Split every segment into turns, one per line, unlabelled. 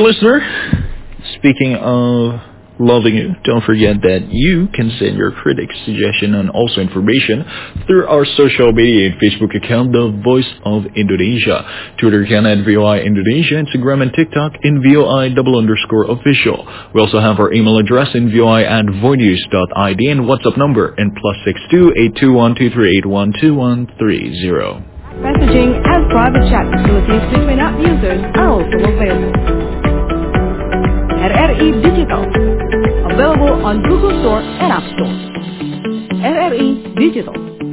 listener, speaking of loving you, don't forget that you can send your critics, suggestion, and also information through our social media and Facebook account, The Voice of Indonesia. Twitter account at VOI Indonesia, Instagram and TikTok in VOI_official. We also have our email address in VOI@voinews.id and WhatsApp number in +62 82123 812130.
Messaging and private chat facilities between app users are also available. RRI Digital, available on Google Store and App Store. RRI Digital.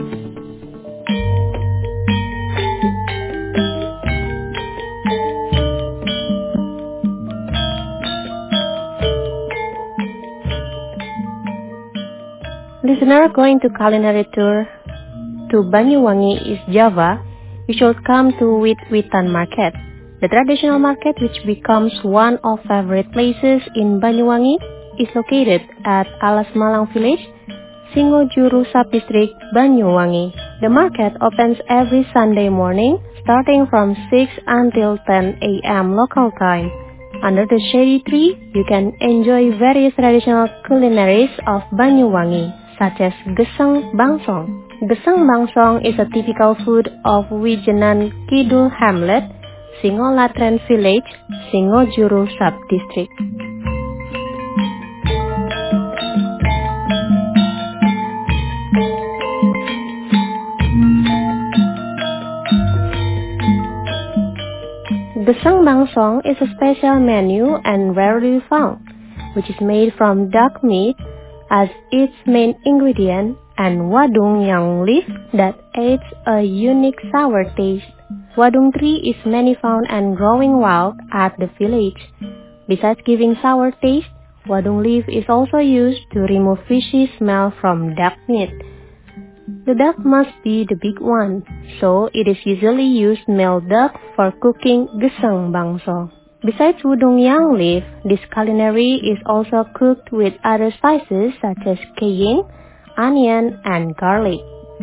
Listener going to culinary tour to Banyuwangi, East Java, you should come to Wit-Witan Market. The traditional market, which becomes one of favorite places in Banyuwangi, is located at Alas Malang Village, Singojuru Subdistrict, Banyuwangi. The market opens every Sunday morning, starting from 6 until 10 a.m. local time. Under the shady tree, you can enjoy various traditional culinaries of Banyuwangi, such as Gesang Bangsong. Gesang Bangsong is a typical food of Wijenan Kidul Hamlet, Singolatren Village, Singojuru Subdistrict. Gesang Bangsong is a special menu and rarely found, which is made from duck meat as its main ingredient and wadung yang leaf that adds a unique sour taste. Wadung tree is many found and growing wild at the village. Besides giving sour taste, wadung leaf is also used to remove fishy smell from duck meat. The duck must be the big one, so it is usually used male duck for cooking Gesang Bangsong. Besides wadung yang leaf, this culinary is also cooked with other spices such as cayenne, onion, and garlic.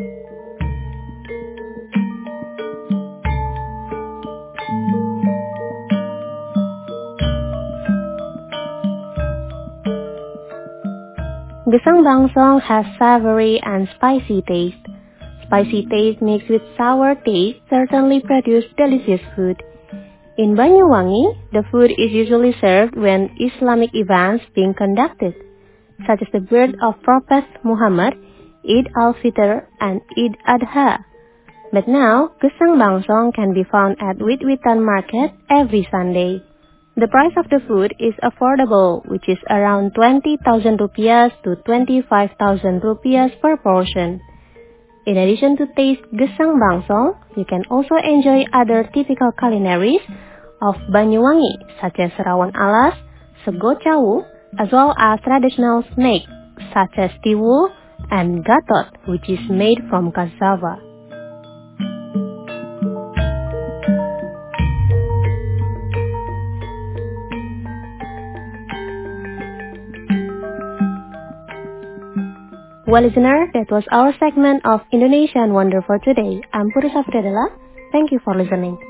Gesang Bangsong has savory and spicy taste. Spicy taste mixed with sour taste certainly produce delicious food. In Banyuwangi, the food is usually served when Islamic events being conducted, such as the birth of Prophet Muhammad, Eid al-Fitr, and Eid Adha. But now, Gesang Bangsong can be found at Wit-Witan Market every Sunday. The price of the food is affordable, which is around 20,000 rupiah to 25,000 rupiah per portion. In addition to taste Gesang Bangsong, you can also enjoy other typical culinaries of Banyuwangi, such as Rawon Alas, Sego Cawu, as well as traditional snake, such as Tiwul and Gatot, which is made from cassava. Well, listener, that was our segment of Indonesian Wonder for today. I'm Puri Safriadela. Thank you for listening.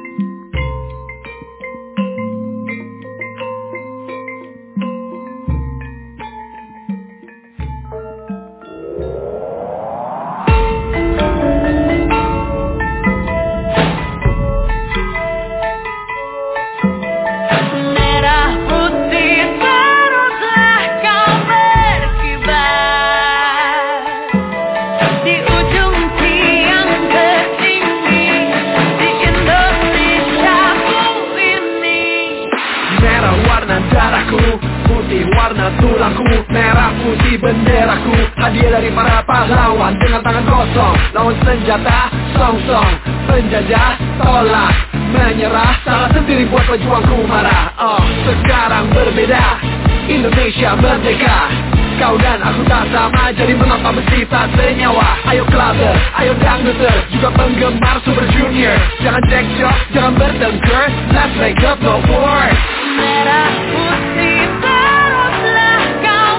Warna tulangku, merah putih benderaku, hadiah dari para pahlawan dengan tangan kosong, lawan senjata, song-song, penjajah, tolak, menyerah, salah sendiri buat pejuangku marah. Sekarang berbeda, Indonesia merdeka, kau dan aku tak sama, jadi mengapa mesti tak senyawa. Ayo clubber, ayo dangduter, juga penggemar Super Junior, jangan cekcok, jangan bertengkar, let's make up no war.
Merah putih teruslah kau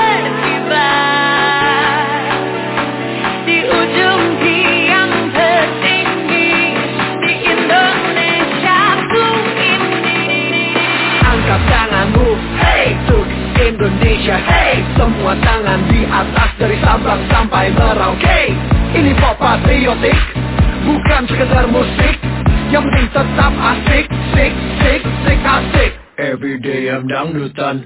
berkibar di ujung tiang tertinggi di Indonesiaku ini.
Indonesia. Hey, semua tangan di atas dari Sabang sampai Merauke. Ini pop patriotik, bukan sekedar musik. Yang penting tetap asik, sik, sik, sik, asik. Everyday I'm dangdutan.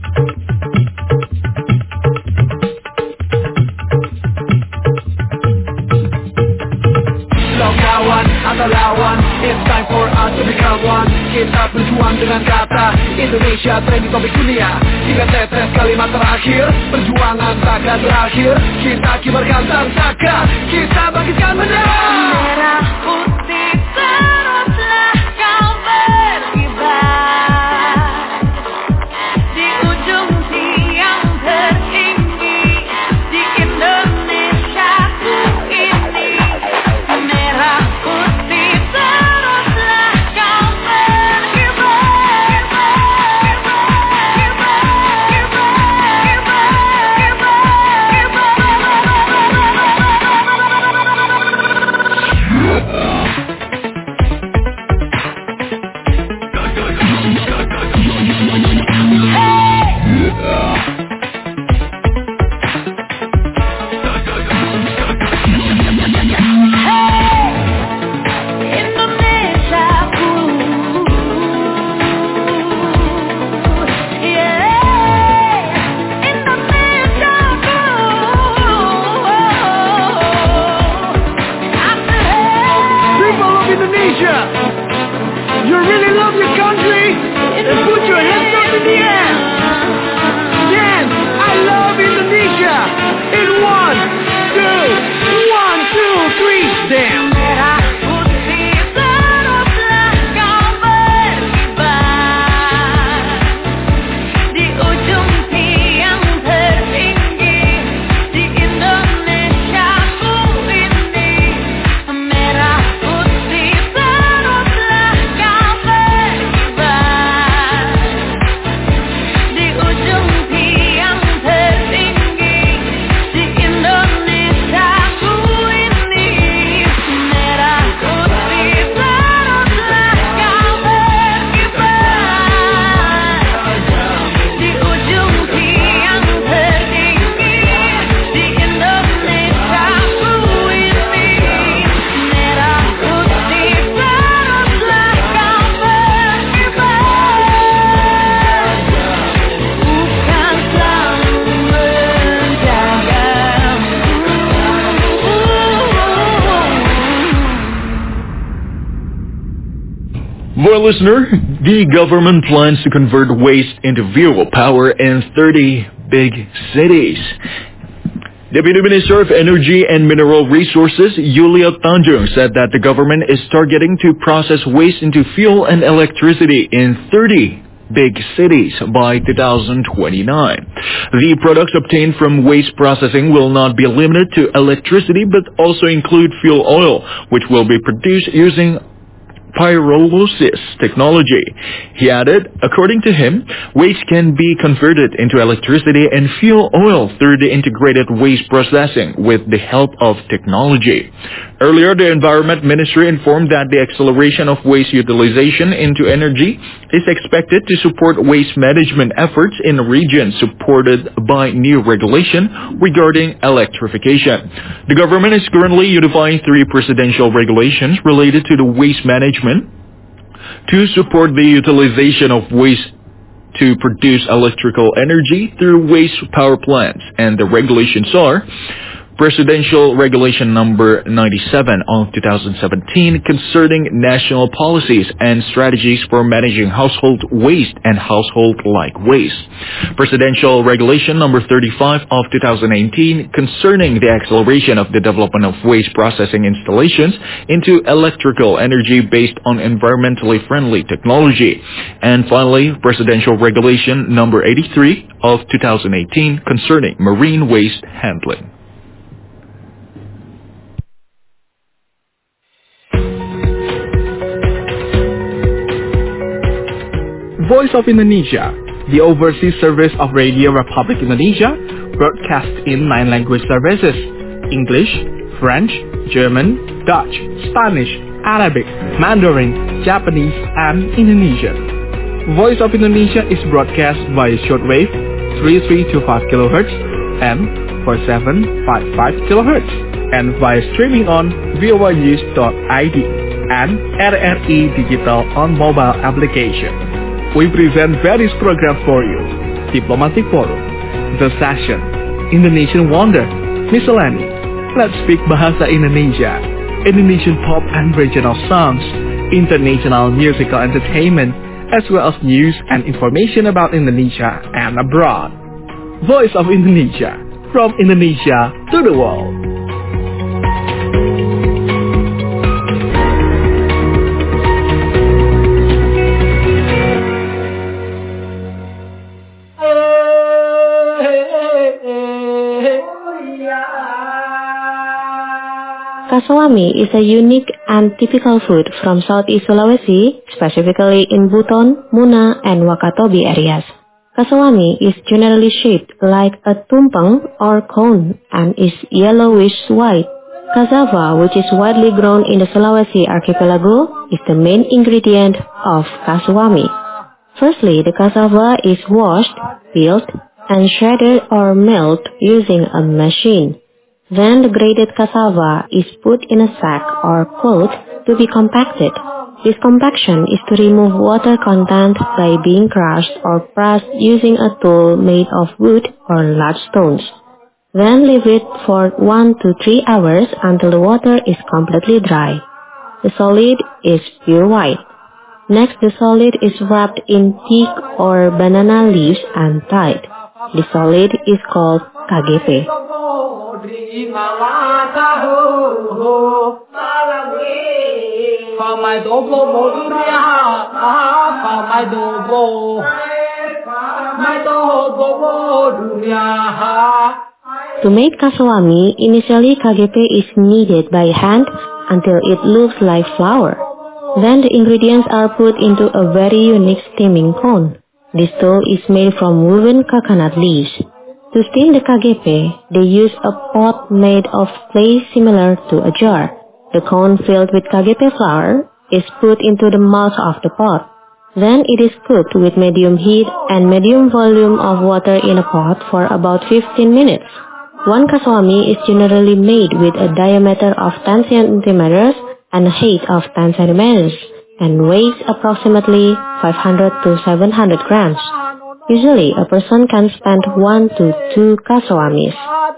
Lo kawan atau lawan, it's time for us to become one. Kita berjuang dengan kata Indonesia trending topik dunia. Hingga tetes kalimat terakhir, perjuangan takkan berakhir. Kita kibarkan saka, kita bangkitkan bendera.
Merah putih teruslah kau berkibar di ujung tiang tertinggi di Indonesiaku ini. Merah putih teruslah kau
You really love your country? Then put your hands up in the air. Dance, I love Indonesia. In 1, 2, 1, 2, 3, dance.
merah putih teruslah kau berkibar di ujung tiang tertinggi di Indonesiaku ini. Merah putih teruslah kau berkibar di ujung tiang tertinggi di Indonesiaku ini. Merah putih teruslah kau berkibar di ujung tiang tertinggi di Indonesiaku ini. Merah putih teruslah kau berkibar, bukan selalu menjagamu.
Boy listener, the government plans to convert waste into viewable power in 30 big cities. Deputy Minister of Energy and Mineral Resources, Yulia Tanjung, said that the government is targeting to process waste into fuel and electricity in 30 big cities by 2029. The products obtained from waste processing will not be limited to electricity but also include fuel oil, which will be produced using pyrolysis technology. He added, according to him, waste can be converted into electricity and fuel oil through the integrated waste processing with the help of technology. Earlier, the Environment Ministry informed that the acceleration of waste utilization into energy is expected to support waste management efforts in regions supported by new regulation regarding electrification. The government is currently unifying 3 presidential regulations related to the waste management to support the utilization of waste to produce electrical energy through waste power plants, and the regulations are Presidential Regulation Number 97 of 2017 concerning national policies and strategies for managing household waste and household-like waste. Presidential Regulation Number 35 of 2018 concerning the acceleration of the development of waste processing installations into electrical energy based on environmentally friendly technology. And finally, Presidential Regulation Number 83 of 2018 concerning marine waste handling.
Voice of Indonesia, the overseas service of Radio Republic Indonesia, broadcasts in 9 language services: English, French, German, Dutch, Spanish, Arabic, Mandarin, Japanese, and Indonesian. Voice of Indonesia is broadcast via shortwave, 3325 kHz and 4755 kHz, and via streaming on voanews.id and RRI Digital on mobile application. We present various programs for you: Diplomatic Forum, The Session, Indonesian Wonder, Miscellany, Let's Speak Bahasa Indonesia, Indonesian pop and regional songs, international musical entertainment, as well as news and information about Indonesia and abroad. Voice of Indonesia, from Indonesia to the world.
Kasawami is a unique and typical food from Southeast Sulawesi, specifically in Buton, Muna, and Wakatobi areas. Kasawami is generally shaped like a tumpeng or cone and is yellowish-white. Cassava, which is widely grown in the Sulawesi archipelago, is the main ingredient of kasawami. Firstly, the cassava is washed, peeled, and shredded or milled using a machine. Then the grated cassava is put in a sack or cloth to be compacted. This compaction is to remove water content by being crushed or pressed using a tool made of wood or large stones. Then leave it for 1 to 3 hours until the water is completely dry. The solid is pure white. Next, the solid is wrapped in teak or banana leaves and tied. The solid is called KGP. To make kasawami, initially KGP is kneaded by hand until it looks like flour. Then the ingredients are put into a very unique steaming cone. This dough is made from woven coconut leaves. To steam the KGP, they use a pot made of clay similar to a jar. The cone filled with KGP flour is put into the mouth of the pot. Then it is cooked with medium heat and medium volume of water in a pot for about 15 minutes. One kasawami is generally made with a diameter of 10 centimeters and a height of 10 centimeters and weighs approximately 500 to 700 grams. Usually, a person can spend 1 to 2 kasawamis.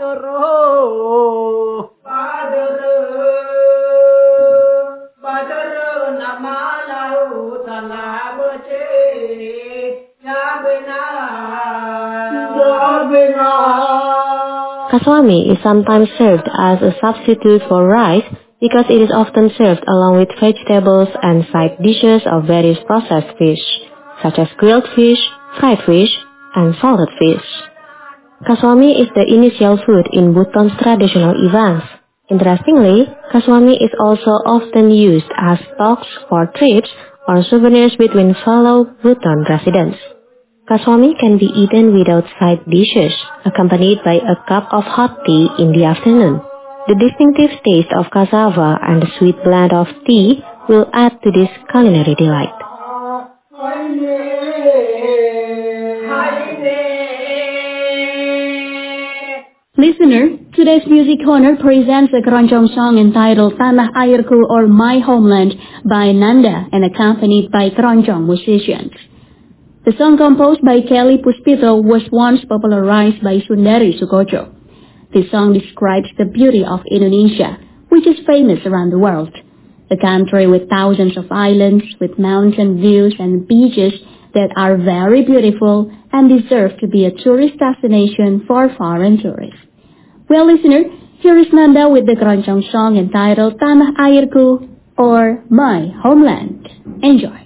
Kasawami is sometimes served as a substitute for rice because it is often served along with vegetables and side dishes of various processed fish, such as grilled fish, fried fish, and salted fish. Kasawami is the initial food in Buton's traditional events. Interestingly, kasawami is also often used as stocks for trips or souvenirs between fellow Buton residents. Kasawami can be eaten without side dishes, accompanied by a cup of hot tea in the afternoon. The distinctive taste of cassava and the sweet blend of tea will add to this culinary delight.
Listener, today's Music Corner presents a Keroncong song entitled Tanah Airku or My Homeland by Nanda and accompanied by Keroncong musicians. The song composed by Kelly Puspito was once popularized by Sundari Sukocho. This song describes the beauty of Indonesia, which is famous around the world. A country with thousands of islands, with mountain views and beaches that are very beautiful and deserve to be a tourist destination for foreign tourists. Well, listener, here is Nanda with the Keroncong song entitled Tanah Airku or My Homeland. Enjoy.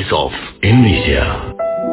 Voice of Indonesia.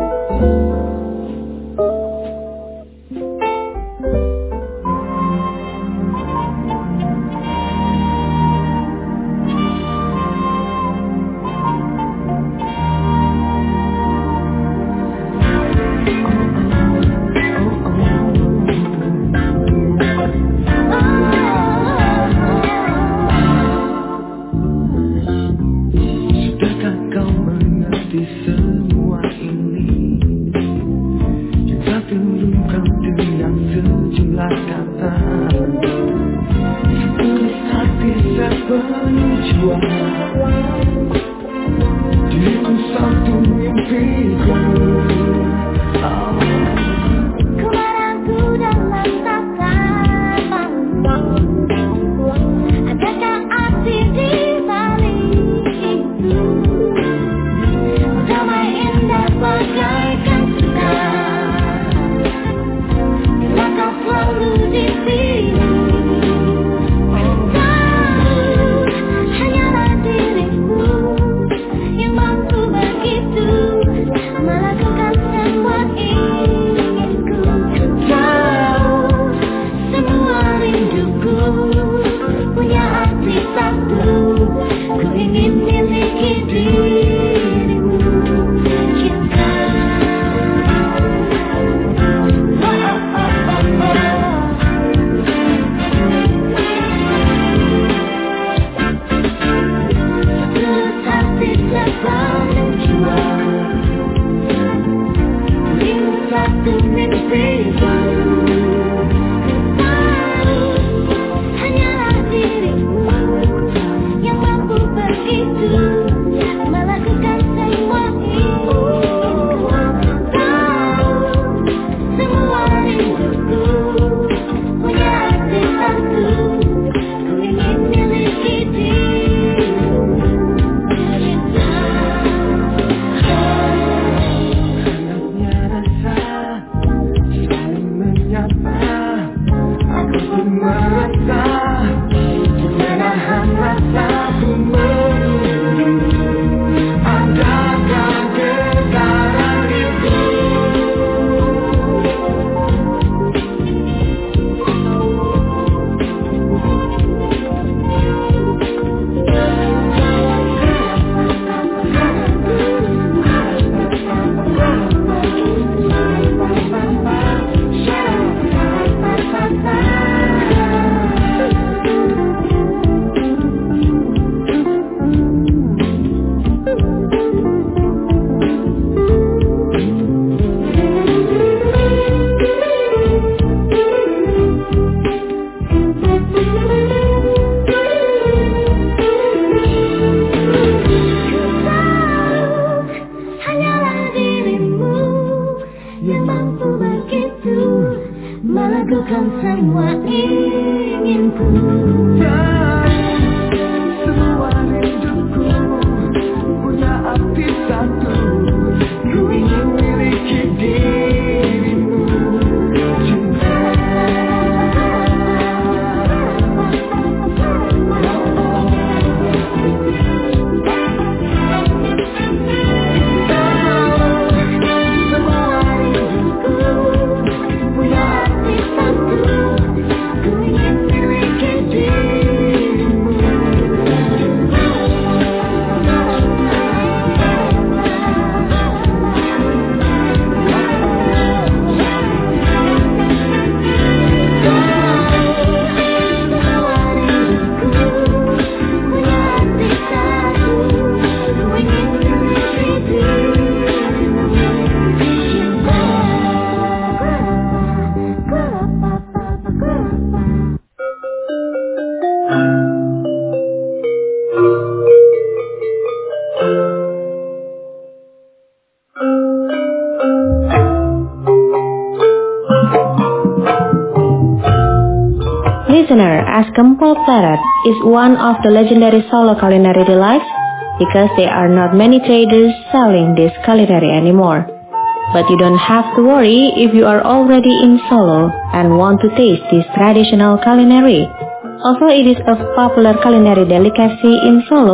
Listener, as Gempol Pleret is one of the legendary solo culinary delights because there are not many traders selling this culinary anymore. But you don't have to worry if you are already in Solo and want to taste this traditional culinary. Although it is a popular culinary delicacy in Solo,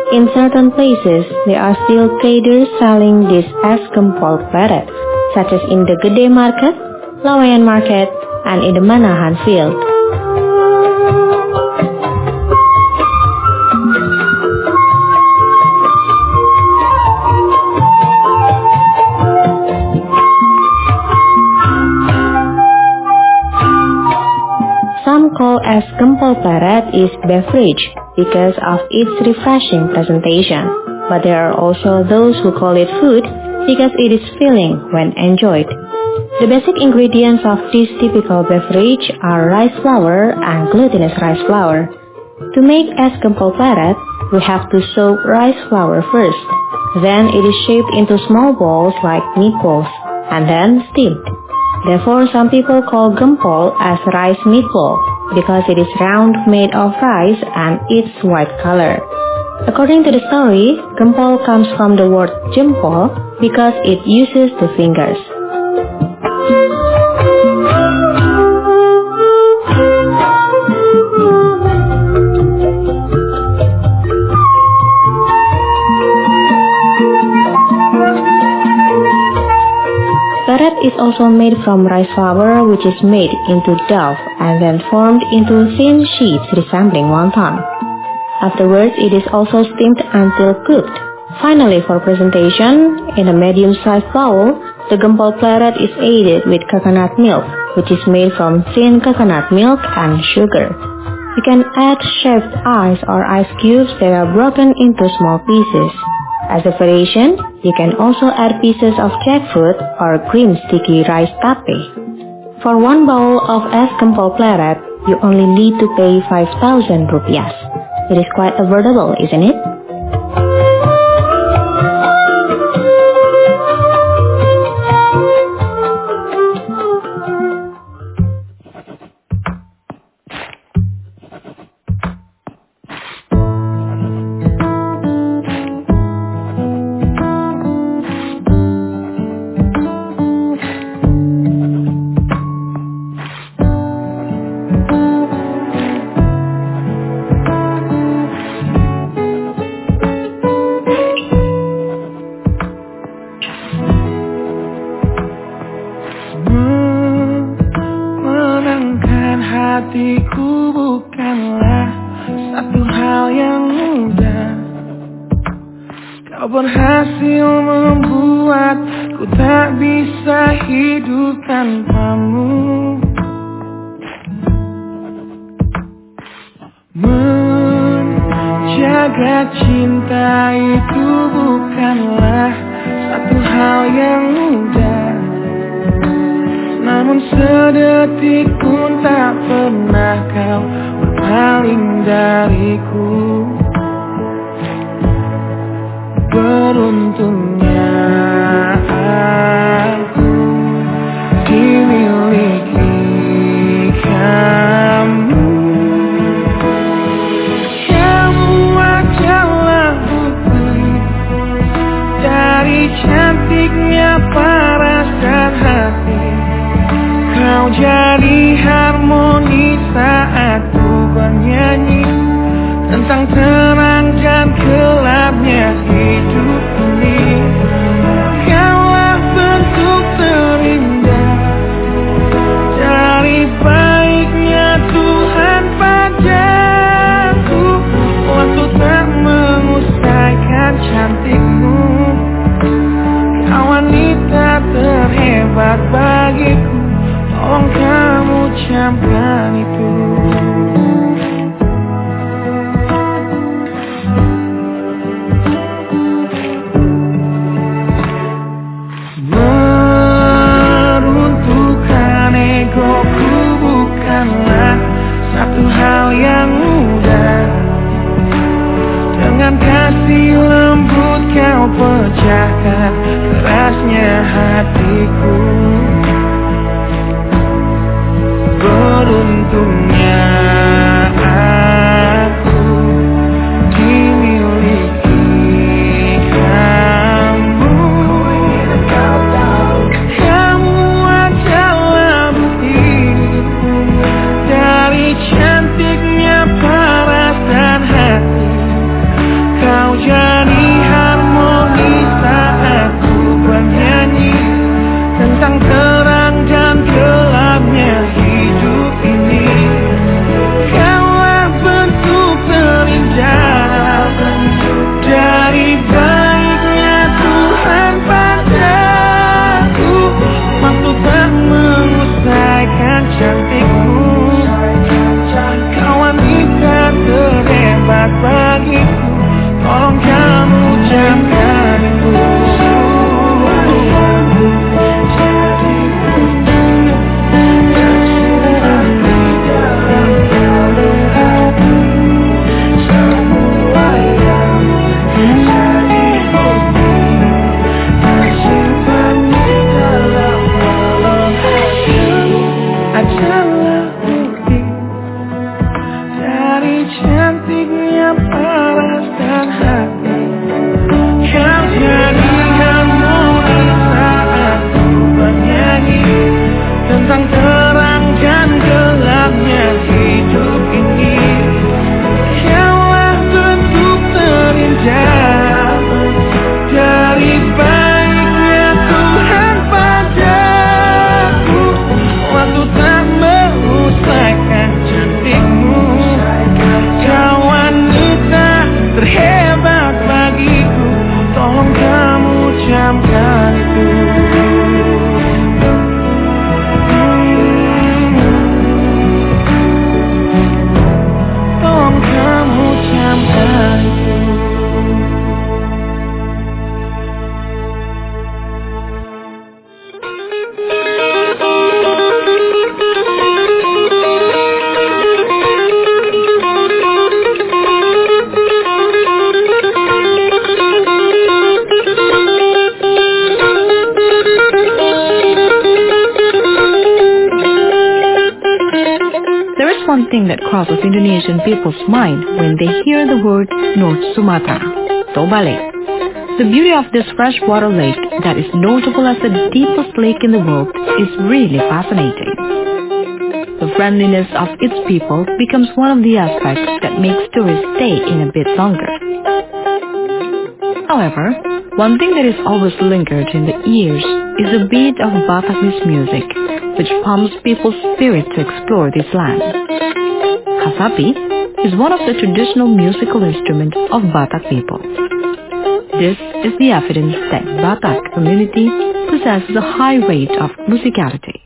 In certain places, there are still traders selling this es gempol pleret, such as in the Gede Market, Laweyan Market, and in the Manahan Field. Some call es gempol pleret is beverage because of its refreshing presentation, but there are also those who call it food because it is filling when enjoyed. The basic ingredients of this typical beverage are rice flour and glutinous rice flour. To make es gempol pleret, we have to soak rice flour first. Then it is shaped into small balls like meatballs, and then steamed. Therefore, some people call gempol as rice meatball because it is round, made of rice, and its white color. According to the story, gempol comes from the word jempol because it uses the fingers. Pleret is also made from rice flour, which is made into dough and then formed into thin sheets resembling wonton. Afterwards, it is also steamed until cooked. Finally, for presentation, in a medium-sized bowl, the gempol pleret is aided with coconut milk, which is made from thin coconut milk and sugar. You can add shaved ice or ice cubes that are broken into small pieces. As a variation, you can also add pieces of jackfruit or cream sticky rice tape. For one bowl of es gempol pleret, you only need to pay 5,000 rupiah. It is quite affordable, isn't it?
Hatiku bukanlah satu hal yang mudah. Kau berhasil membuatku tak bisa hidup tanpamu. Menjaga cinta itu bukanlah satu hal yang mudah. Namun sedetik pun tak pernah kau berpaling dariku. Beruntungnya aku dimiliki kamu. Kamu adalah bukti dari cantiknya paras dan hati. Kau jadi harmoni saat ku bernyanyi tentang terang dan gelapnya hidup ini. Kaulah bentuk terindah dari baiknya Tuhan padaku. Waktu tak mengusaikan cantikmu, kau wanita terhebat bagiku. Tolong kamu camkan itu. Meruntuhkan egoku bukanlah satu hal yang mudah. Dengan kasih lembut kau pecahkan kerasnya hatiku. Beruntungnya aku dimiliki kamu. Kamu adalah bukti dari cantiknya paras dan hati. Kau
thing that crosses Indonesian people's mind when they hear the word North Sumatra, Toba Lake. The beauty of this freshwater lake that is notable as the deepest lake in the world is really fascinating. The friendliness of its people becomes one of the aspects that makes tourists stay in a bit longer. However, one thing that is always lingered in the ears is the beat of Batakese music, which pumps people's spirit to explore this land. Hasapi is one of the traditional musical instruments of Batak people. This is the evidence that Batak community possesses a high rate of musicality.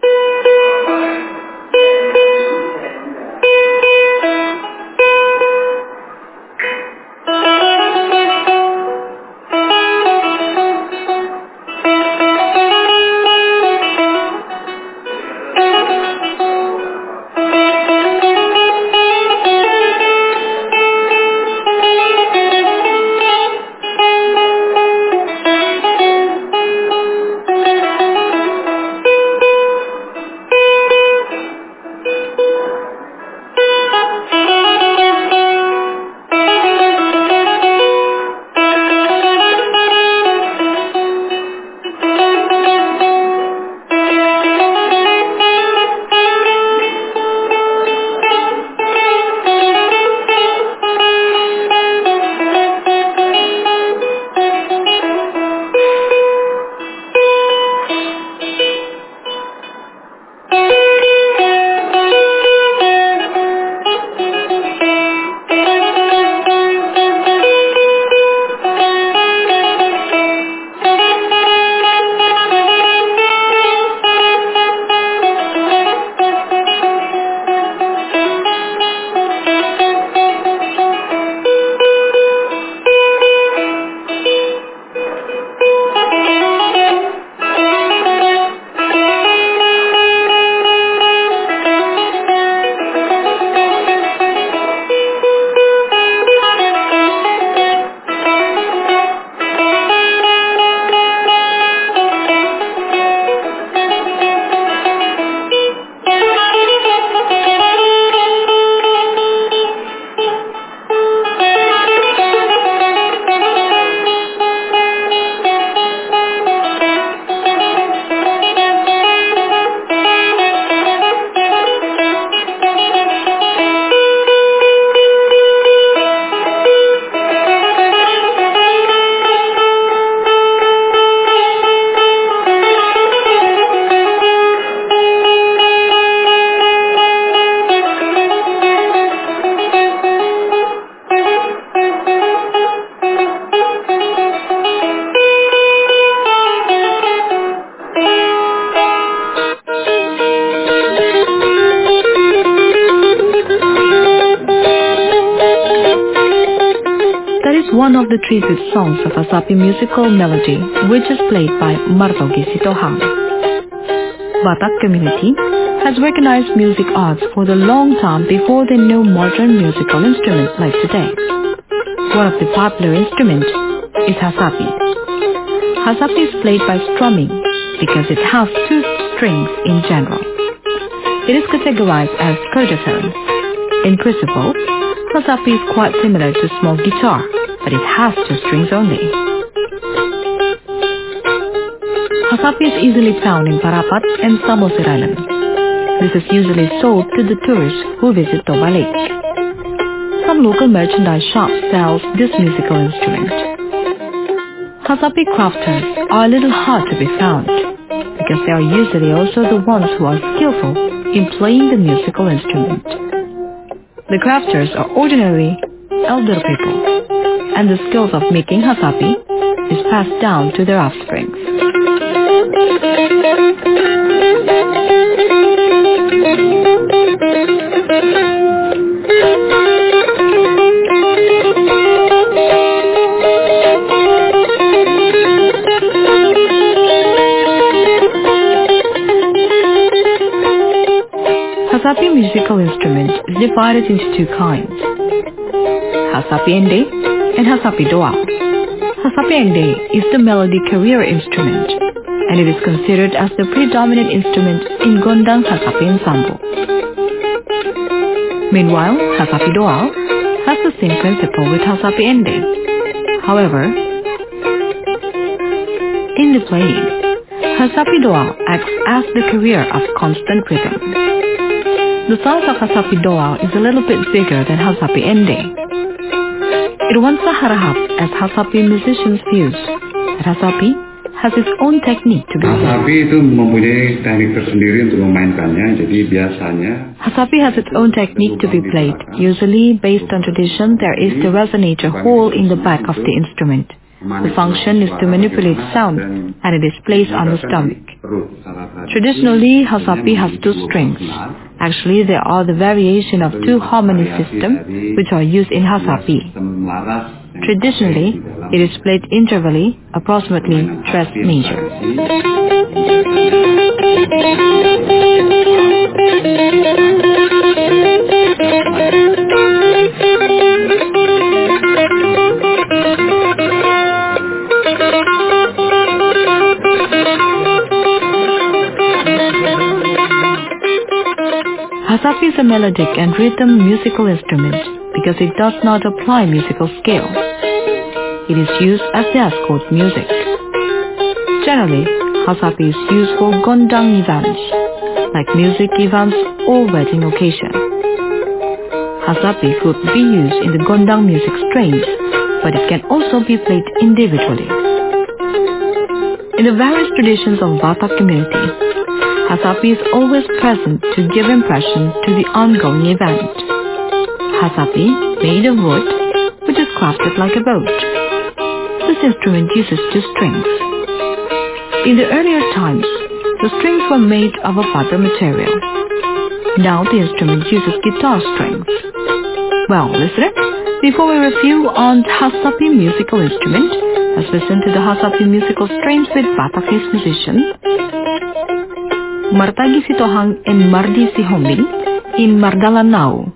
One of the tribute songs of Hasapi musical melody, which is played by Martogi Sitohang. Batak community has recognized music arts for the long time before they knew modern musical instruments like today. One of the popular instruments is Hasapi. Hasapi is played by strumming because it has two strings in general. It is categorized as Kurdaphone. In principle, Hasapi is quite similar to small guitar, but it has two strings only. Hasapi is easily found in Parapat and Samosir Island. This is usually sold to the tourists who visit Toba Lake. Some local merchandise shops sell this musical instrument. Hasapi crafters are a little hard to be found because they are usually also the ones who are skillful in playing the musical instrument. The crafters are ordinarily elder people, and the skills of making Hasapi is passed down to their offspring. Hasapi musical instrument is divided into two kinds, Hasapi Ende and Hasapi Doa. Hasapi Ende is the melody carrier instrument, and it is considered as the predominant instrument in Gondang Hasapi Ensemble. Meanwhile, Hasapi Doa has the same principle with Hasapi Ende. However, in the playing, Hasapi Doa acts as the carrier of constant rhythm. The size of Hasapi Doa is a little bit bigger than Hasapi Ende. It once harahap as Hasapi musicians views that Hasapi has its own technique to be played.
Hasapi itu mempunyai teknik tersendiri untuk memainkannya. Jadi biasanya
Hasapi has its own technique to be played. Usually, based on tradition, there is the resonator hole in the back of the instrument. The function is to manipulate sound, and it is placed on the stomach. Traditionally, Hasapi has two strings. Actually, there are the variation of two harmony systems which are used in Hasapi. Traditionally, it is played intervally, approximately tres major. Hasapi is a melodic and rhythm musical instrument because it does not apply musical scale. It is used as the escort music. Generally, Hasapi is used for gondang events, like music events or wedding occasion. Hasapi could be used in the gondang music strains, but it can also be played individually. In the various traditions of Batak community, Hasapi is always present to give impression to the ongoing event. Hasapi, made of wood, which is crafted like a boat. This instrument uses two strings. In the earlier times, the strings were made of a fiber material. Now the instrument uses guitar strings. Well, listeners, before we review on Hasapi musical instrument, let's listen to the Hasapi musical strains with Batakese musicians. Martagi Sitohang and Mardi Sihombing in Mardalanau.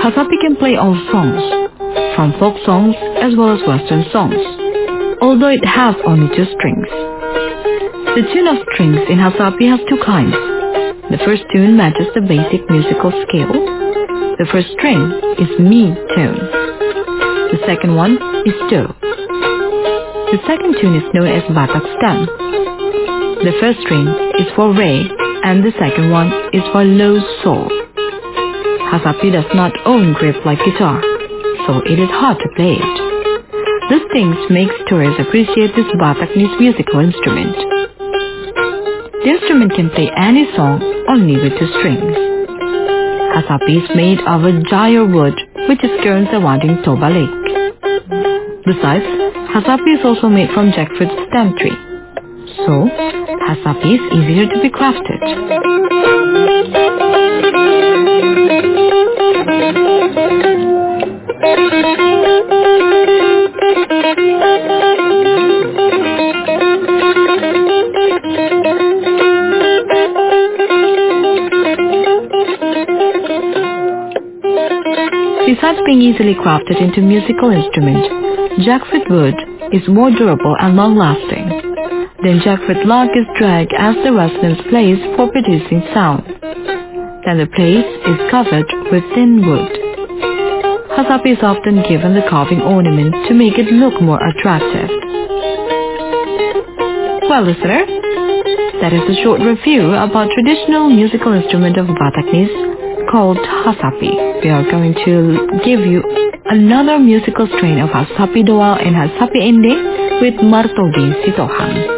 Hasapi can play all songs, from folk songs as well as Western songs, although it has only 2 strings. The tune of strings in Hasapi has 2 kinds. The first tune matches the basic musical scale. The first string is Mi tone. The second one is Do. The second tune is known as Batak stem. The first string is for Re and the second one is for Low Sol. Hasapi does not own grip like guitar, so it is hard to play it. These things make tourists appreciate this Bataknese musical instrument. The instrument can play any song only with 2 strings. Hasapi is made of a jayur wood which is grown surrounding Toba Lake. Besides, Hasapi is also made from jackfruit stem tree. So, Hasapi is easier to be crafted. Besides being easily crafted into musical instrument, jackfruit wood is more durable and long-lasting. Then jackfruit log is dragged as the resonance plays for producing sound. Then the place is covered with thin wood. Hasapi is often given the carving ornament to make it look more attractive. Well, listener, that is a short review about traditional musical instrument of Bataknese called Hasapi. We are going to give you another musical strain of Hasapi Doal and Hasapi Ende with Martogi Sitohang.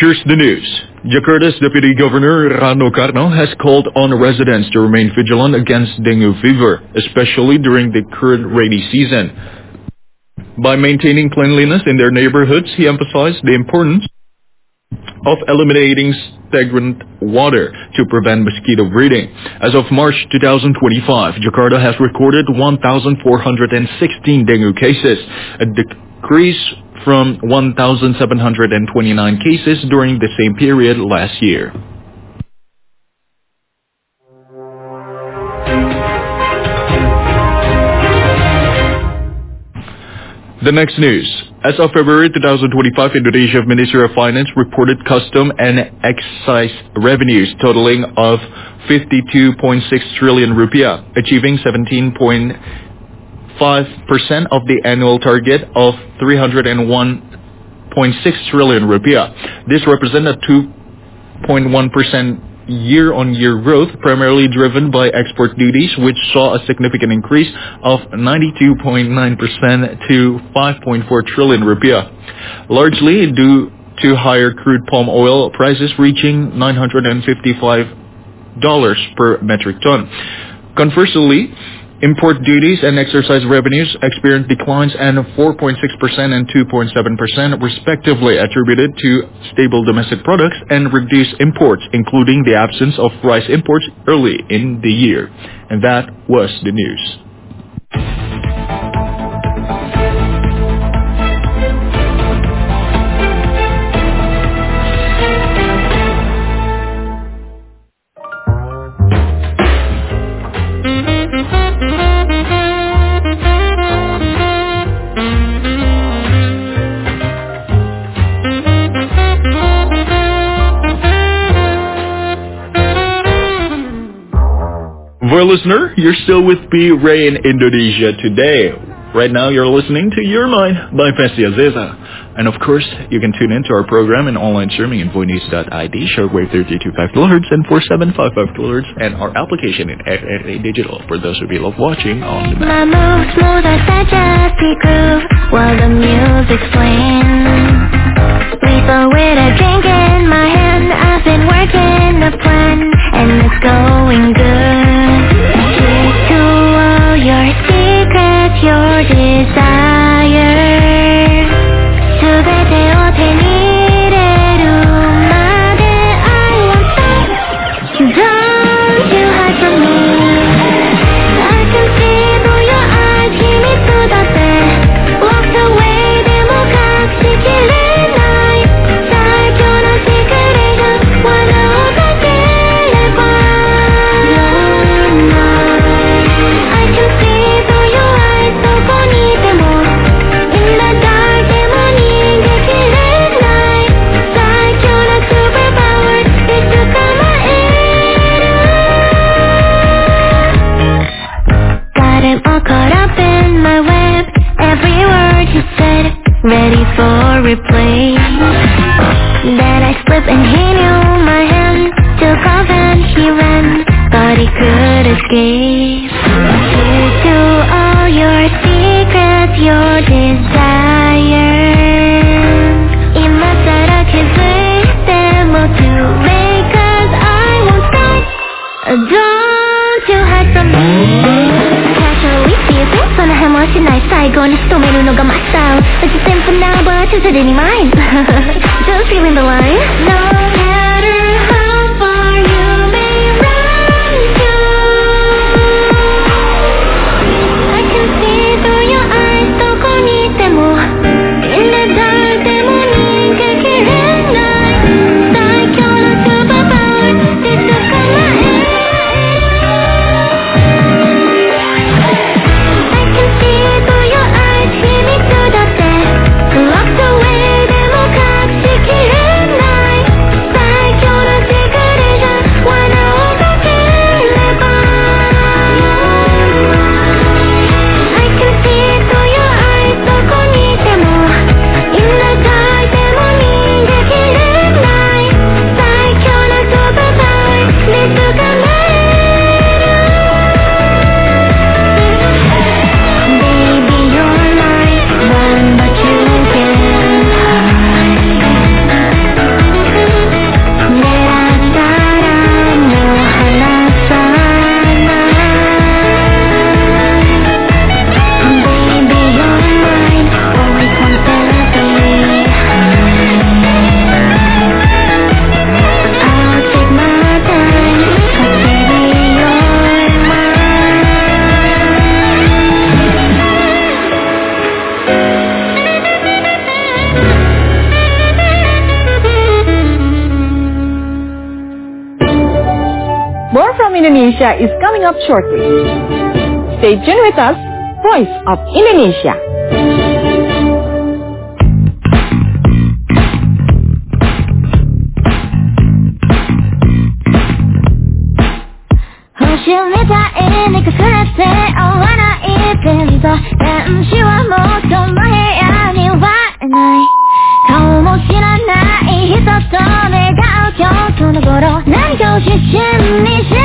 Here's the news. Jakarta's Deputy Governor Rano Karno has called on residents to remain vigilant against dengue fever, especially during the current rainy season. By maintaining cleanliness in their neighborhoods, he emphasized the importance of eliminating stagnant water to prevent mosquito breeding. As of March 2025, Jakarta has recorded 1,416 dengue cases, a decrease from 1,729 cases during the same period last year. The next news. As of February 2025, Indonesia Ministry of Finance reported custom and excise revenues totaling of 52.6 trillion rupiah, achieving 17.5% of the annual target of 301.6 trillion rupiah. This represents a 2.1% year-on-year growth, primarily driven by export duties, which saw a significant increase of 92.9% to 5.4 trillion rupiah, largely due to higher crude palm oil prices reaching $955 per metric ton. Conversely, import duties and excise revenues experienced declines and 4.6% and 2.7% respectively, attributed to stable domestic products and reduced imports, including the absence of rice imports early in the year. And that was the news. Well, listener, you're still with me, Ray, in Indonesia today. Right now, you're listening to Your Mind by Festi Aziza. And of course, you can tune into our program in online streaming in voinews.id, shortwave 32.5 kHz and 4755 kHz, and our application in RRA Digital for those of you who love watching on demand.
My moves smooth as a jazzy groove while the music's playing. Lethal with a drink in my hand, I've been working the plan, and it's going good. Keep to all your secrets, your desire. 全てを手に入れるまで I won't stop. Don't you hide from me. I can see through your eyes, 秘密だって Walked away でも隠しきれない最強のシークレーション罠をかければ You're mine. I can see through your eyes どこにいても In the dark でも逃げきれない最強のスーパーパワーいつかまえる Got it all caught up in my web Every word you said Ready for replay Then I slipped and he knew my hand Took off and he ran Thought he could escape Here to all your secrets Your desires 今さら気づいても too late Cause I won't stop Don't you hide from me Casually teasing その辺もしない最後に仕留めるのがmy style It's a simple now but it's already mine Just feeling the line No matter how far you may run to I can see through your eyes どこにいても In the dark でも逃げきれない最強のスーパーパワーいつかまえる I can see through your eyes 秘密だって Locked away でも隠しきれない最
More from Indonesia is coming up shortly. Stay tuned with us, Voice of Indonesia.
She